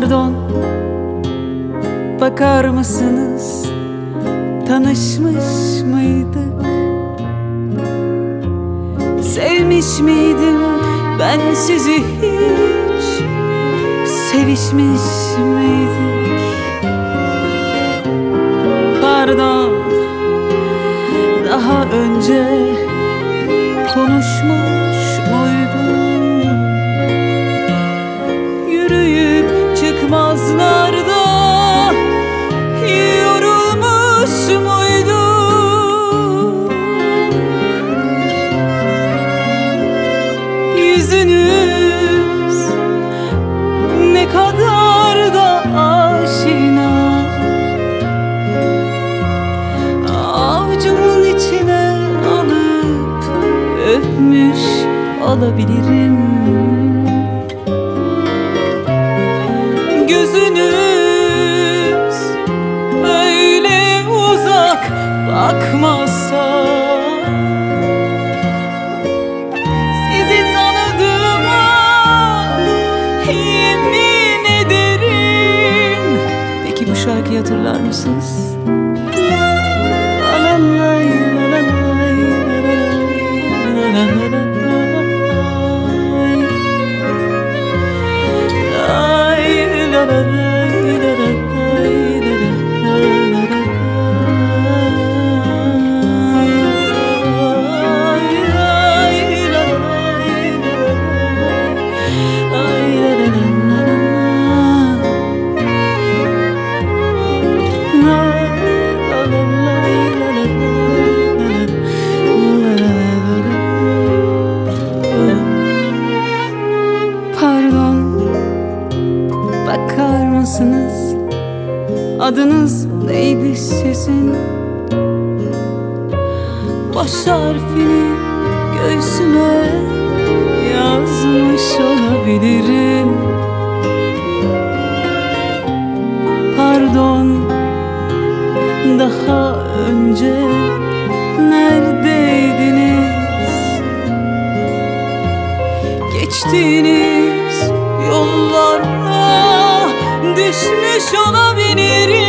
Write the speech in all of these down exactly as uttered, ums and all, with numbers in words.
Pardon, bakar mısınız? Tanışmış mıydık? Sevmiş miydim ben sizi hiç? Sevişmiş miydik? Pardon, daha önce konuşmuş muyduk? Yürüyüp çıkmazlarda yorulmuş muyduk? Yüzünüz ne kadar da aşina, avucumun içine alıp öpmüş olabilirim. Gözünüz öyle uzak bakmasa, sizi tanıdığıma yemin ederim. Peki bu şarkıyı hatırlar mısınız? Pardon, bakar mısınız? Adınız neydi sizin? Baş harfini göğsüme yazmış olabilirim. Pardon, daha önce neredeydiniz? Geçtiğiniz yollara düşmüş olabilirim.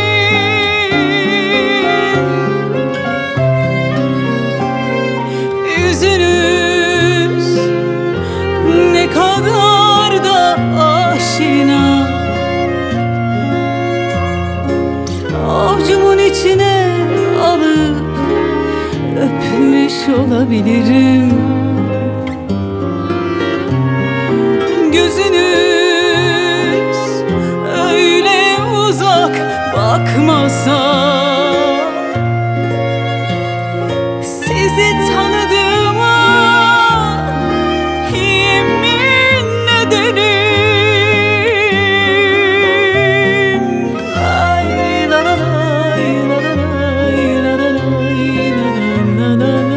Yüzünüz ne kadar da aşina, avucumun içine alıp öpmüş olabilirim. Gözünüz öyle uzak bakmasa, sizi tanıdığıma yemin ederim. Ay la la lay, la la lay, la la lay, la la la la.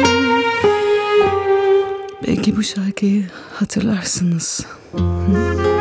Belki bu şarkıyı hatırlarsınız. Hı?